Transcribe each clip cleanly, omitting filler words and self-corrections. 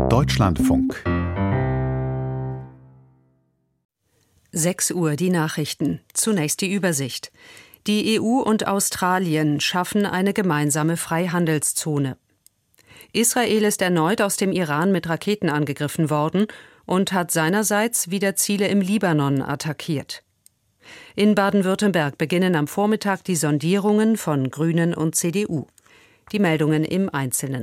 Deutschlandfunk. 6 Uhr die Nachrichten. Zunächst die Übersicht. Die EU und Australien schaffen eine gemeinsame Freihandelszone. Israel ist erneut aus dem Iran mit Raketen angegriffen worden und hat seinerseits wieder Ziele im Libanon attackiert. In Baden-Württemberg beginnen am Vormittag die Sondierungen von Grünen und CDU. Die Meldungen im Einzelnen.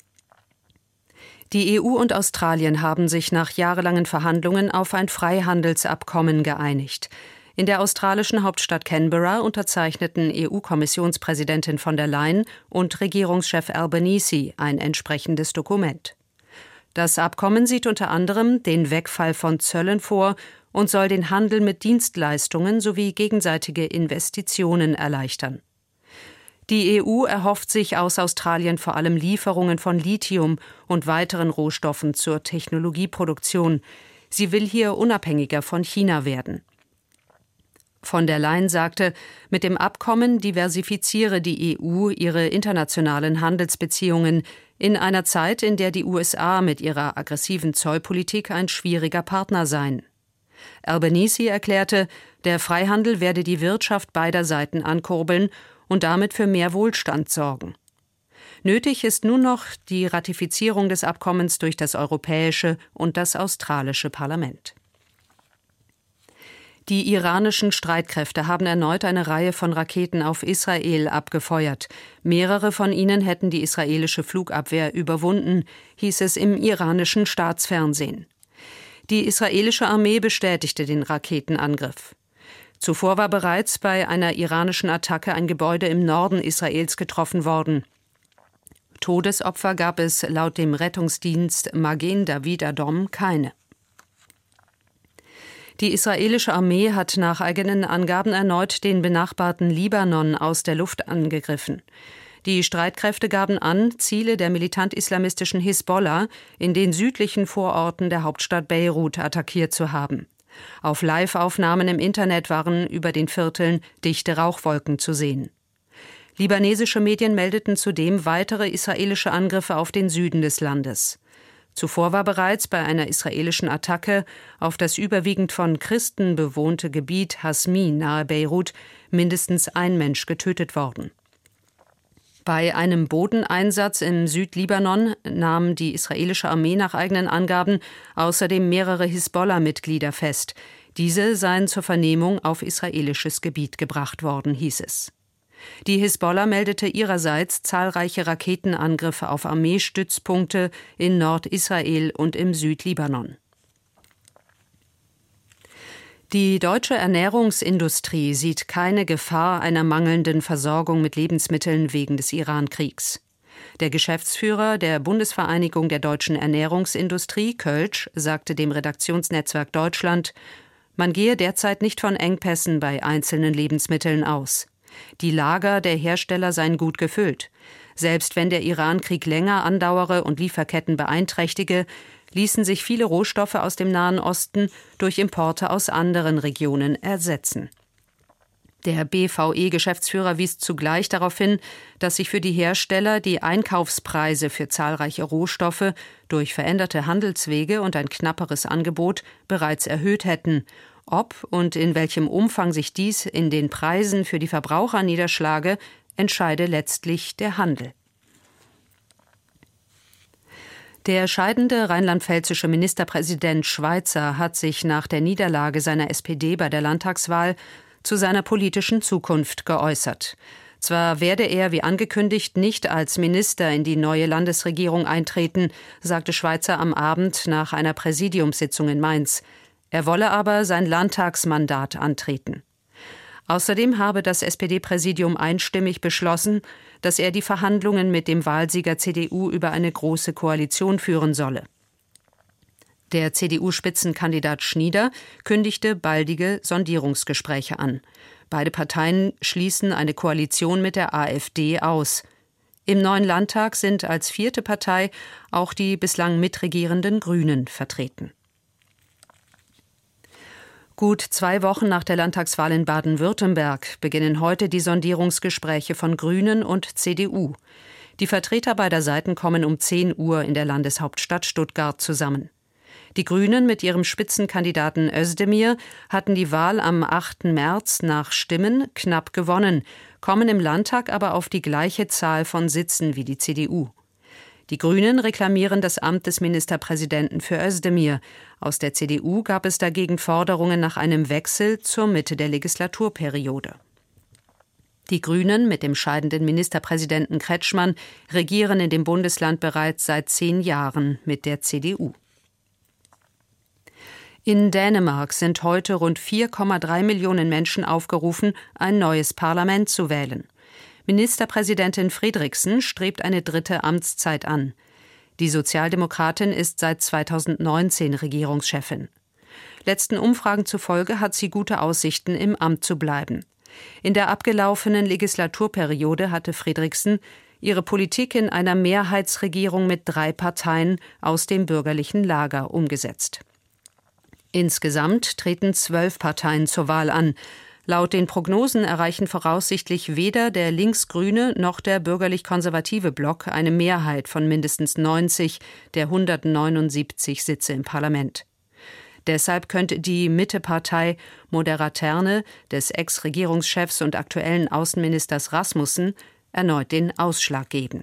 Die EU und Australien haben sich nach jahrelangen Verhandlungen auf ein Freihandelsabkommen geeinigt. In der australischen Hauptstadt Canberra unterzeichneten EU-Kommissionspräsidentin von der Leyen und Regierungschef Albanese ein entsprechendes Dokument. Das Abkommen sieht unter anderem den Wegfall von Zöllen vor und soll den Handel mit Dienstleistungen sowie gegenseitige Investitionen erleichtern. Die EU erhofft sich aus Australien vor allem Lieferungen von Lithium und weiteren Rohstoffen zur Technologieproduktion. Sie will hier unabhängiger von China werden. Von der Leyen sagte, mit dem Abkommen diversifiziere die EU ihre internationalen Handelsbeziehungen in einer Zeit, in der die USA mit ihrer aggressiven Zollpolitik ein schwieriger Partner seien. Albanese erklärte, der Freihandel werde die Wirtschaft beider Seiten ankurbeln und damit für mehr Wohlstand sorgen. Nötig ist nun noch die Ratifizierung des Abkommens durch das europäische und das australische Parlament. Die iranischen Streitkräfte haben erneut eine Reihe von Raketen auf Israel abgefeuert. Mehrere von ihnen hätten die israelische Flugabwehr überwunden, hieß es im iranischen Staatsfernsehen. Die israelische Armee bestätigte den Raketenangriff. Zuvor war bereits bei einer iranischen Attacke ein Gebäude im Norden Israels getroffen worden. Todesopfer gab es laut dem Rettungsdienst Magen David Adom keine. Die israelische Armee hat nach eigenen Angaben erneut den benachbarten Libanon aus der Luft angegriffen. Die Streitkräfte gaben an, Ziele der militant-islamistischen Hisbollah in den südlichen Vororten der Hauptstadt Beirut attackiert zu haben. Auf Live-Aufnahmen im Internet waren über den Vierteln dichte Rauchwolken zu sehen. Libanesische Medien meldeten zudem weitere israelische Angriffe auf den Süden des Landes. Zuvor war bereits bei einer israelischen Attacke auf das überwiegend von Christen bewohnte Gebiet Hasmi nahe Beirut mindestens ein Mensch getötet worden. Bei einem Bodeneinsatz im Südlibanon nahm die israelische Armee nach eigenen Angaben außerdem mehrere Hisbollah-Mitglieder fest. Diese seien zur Vernehmung auf israelisches Gebiet gebracht worden, hieß es. Die Hisbollah meldete ihrerseits zahlreiche Raketenangriffe auf Armeestützpunkte in Nordisrael und im Südlibanon. Die deutsche Ernährungsindustrie sieht keine Gefahr einer mangelnden Versorgung mit Lebensmitteln wegen des Iran-Kriegs. Der Geschäftsführer der Bundesvereinigung der deutschen Ernährungsindustrie, Kölsch, sagte dem Redaktionsnetzwerk Deutschland, man gehe derzeit nicht von Engpässen bei einzelnen Lebensmitteln aus. Die Lager der Hersteller seien gut gefüllt. Selbst wenn der Iran-Krieg länger andauere und Lieferketten beeinträchtige, ließen sich viele Rohstoffe aus dem Nahen Osten durch Importe aus anderen Regionen ersetzen. Der BVE-Geschäftsführer wies zugleich darauf hin, dass sich für die Hersteller die Einkaufspreise für zahlreiche Rohstoffe durch veränderte Handelswege und ein knapperes Angebot bereits erhöht hätten. Ob und in welchem Umfang sich dies in den Preisen für die Verbraucher niederschlage, entscheide letztlich der Handel. Der scheidende rheinland-pfälzische Ministerpräsident Schweizer hat sich nach der Niederlage seiner SPD bei der Landtagswahl zu seiner politischen Zukunft geäußert. Zwar werde er, wie angekündigt, nicht als Minister in die neue Landesregierung eintreten, sagte Schweizer am Abend nach einer Präsidiumssitzung in Mainz. Er wolle aber sein Landtagsmandat antreten. Außerdem habe das SPD-Präsidium einstimmig beschlossen, dass er die Verhandlungen mit dem Wahlsieger CDU über eine große Koalition führen solle. Der CDU-Spitzenkandidat Schnieder kündigte baldige Sondierungsgespräche an. Beide Parteien schließen eine Koalition mit der AfD aus. Im neuen Landtag sind als vierte Partei auch die bislang mitregierenden Grünen vertreten. Gut 2 Wochen nach der Landtagswahl in Baden-Württemberg beginnen heute die Sondierungsgespräche von Grünen und CDU. Die Vertreter beider Seiten kommen um 10 Uhr in der Landeshauptstadt Stuttgart zusammen. Die Grünen mit ihrem Spitzenkandidaten Özdemir hatten die Wahl am 8. März nach Stimmen knapp gewonnen, kommen im Landtag aber auf die gleiche Zahl von Sitzen wie die CDU. Die Grünen reklamieren das Amt des Ministerpräsidenten für Özdemir. Aus der CDU gab es dagegen Forderungen nach einem Wechsel zur Mitte der Legislaturperiode. Die Grünen mit dem scheidenden Ministerpräsidenten Kretschmann regieren in dem Bundesland bereits seit 10 Jahren mit der CDU. In Dänemark sind heute rund 4,3 Millionen Menschen aufgerufen, ein neues Parlament zu wählen. Ministerpräsidentin Frederiksen strebt eine 3. Amtszeit an. Die Sozialdemokratin ist seit 2019 Regierungschefin. Letzten Umfragen zufolge hat sie gute Aussichten, im Amt zu bleiben. In der abgelaufenen Legislaturperiode hatte Frederiksen ihre Politik in einer Mehrheitsregierung mit 3 Parteien aus dem bürgerlichen Lager umgesetzt. Insgesamt treten 12 Parteien zur Wahl an. Laut den Prognosen erreichen voraussichtlich weder der linksgrüne noch der bürgerlich-konservative Block eine Mehrheit von mindestens 90 der 179 Sitze im Parlament. Deshalb könnte die Mittepartei Moderaterne des Ex-Regierungschefs und aktuellen Außenministers Rasmussen erneut den Ausschlag geben.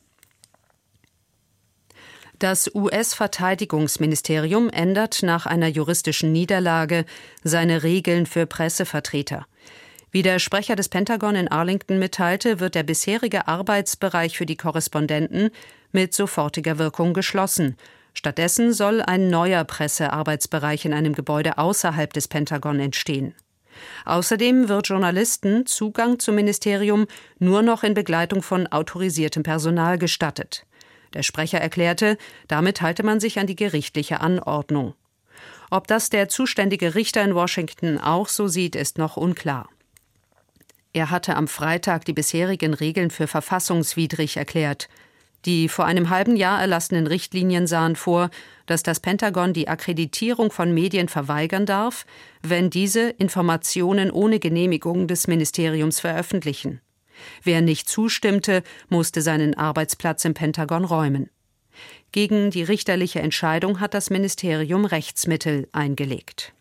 Das US-Verteidigungsministerium ändert nach einer juristischen Niederlage seine Regeln für Pressevertreter. Wie der Sprecher des Pentagon in Arlington mitteilte, wird der bisherige Arbeitsbereich für die Korrespondenten mit sofortiger Wirkung geschlossen. Stattdessen soll ein neuer Pressearbeitsbereich in einem Gebäude außerhalb des Pentagon entstehen. Außerdem wird Journalisten Zugang zum Ministerium nur noch in Begleitung von autorisiertem Personal gestattet. Der Sprecher erklärte, damit halte man sich an die gerichtliche Anordnung. Ob das der zuständige Richter in Washington auch so sieht, ist noch unklar. Er hatte am Freitag die bisherigen Regeln für verfassungswidrig erklärt. Die vor einem halben Jahr erlassenen Richtlinien sahen vor, dass das Pentagon die Akkreditierung von Medien verweigern darf, wenn diese Informationen ohne Genehmigung des Ministeriums veröffentlichen. Wer nicht zustimmte, musste seinen Arbeitsplatz im Pentagon räumen. Gegen die richterliche Entscheidung hat das Ministerium Rechtsmittel eingelegt.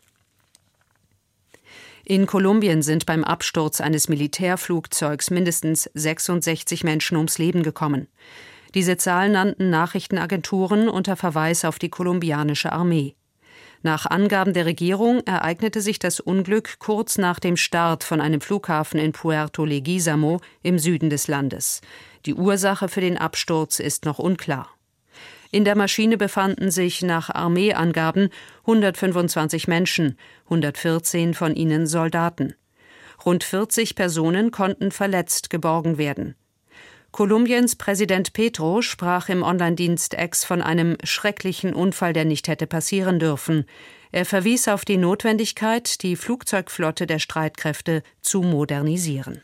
In Kolumbien sind beim Absturz eines Militärflugzeugs mindestens 66 Menschen ums Leben gekommen. Diese Zahl nannten Nachrichtenagenturen unter Verweis auf die kolumbianische Armee. Nach Angaben der Regierung ereignete sich das Unglück kurz nach dem Start von einem Flughafen in Puerto Leguízamo im Süden des Landes. Die Ursache für den Absturz ist noch unklar. In der Maschine befanden sich nach Armeeangaben 125 Menschen, 114 von ihnen Soldaten. Rund 40 Personen konnten verletzt geborgen werden. Kolumbiens Präsident Petro sprach im Online-Dienst X von einem schrecklichen Unfall, der nicht hätte passieren dürfen. Er verwies auf die Notwendigkeit, die Flugzeugflotte der Streitkräfte zu modernisieren.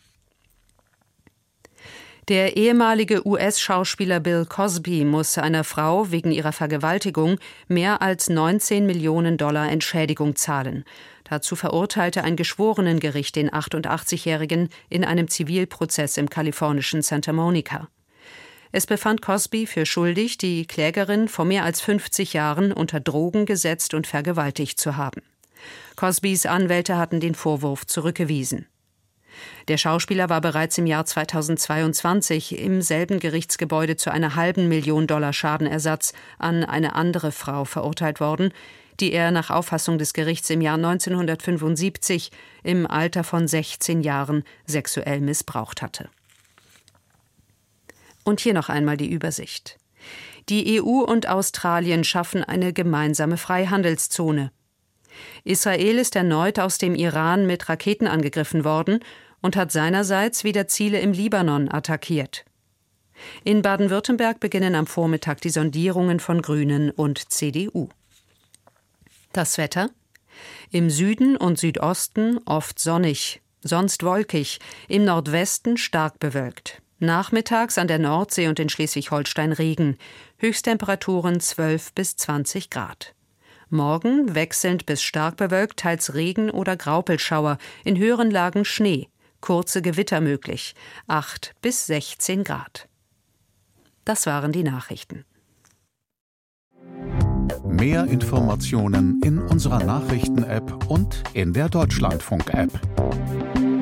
Der ehemalige US-Schauspieler Bill Cosby muss einer Frau wegen ihrer Vergewaltigung mehr als 19 Millionen $ Entschädigung zahlen. Dazu verurteilte ein Geschworenengericht den 88-Jährigen in einem Zivilprozess im kalifornischen Santa Monica. Es befand Cosby für schuldig, die Klägerin vor mehr als 50 Jahren unter Drogen gesetzt und vergewaltigt zu haben. Cosbys Anwälte hatten den Vorwurf zurückgewiesen. Der Schauspieler war bereits im Jahr 2022 im selben Gerichtsgebäude zu einer $500.000 Schadenersatz an eine andere Frau verurteilt worden, die er nach Auffassung des Gerichts im Jahr 1975 im Alter von 16 Jahren sexuell missbraucht hatte. Und hier noch einmal die Übersicht. Die EU und Australien schaffen eine gemeinsame Freihandelszone. Israel ist erneut aus dem Iran mit Raketen angegriffen worden und hat seinerseits wieder Ziele im Libanon attackiert. In Baden-Württemberg beginnen am Vormittag die Sondierungen von Grünen und CDU. Das Wetter? Im Süden und Südosten oft sonnig, sonst wolkig, im Nordwesten stark bewölkt. Nachmittags an der Nordsee und in Schleswig-Holstein Regen, Höchsttemperaturen 12 bis 20 Grad. Morgen wechselnd bis stark bewölkt, teils Regen oder Graupelschauer, in höheren Lagen Schnee, kurze Gewitter möglich, 8 bis 16 Grad. Das waren die Nachrichten. Mehr Informationen in unserer Nachrichten-App und in der Deutschlandfunk-App.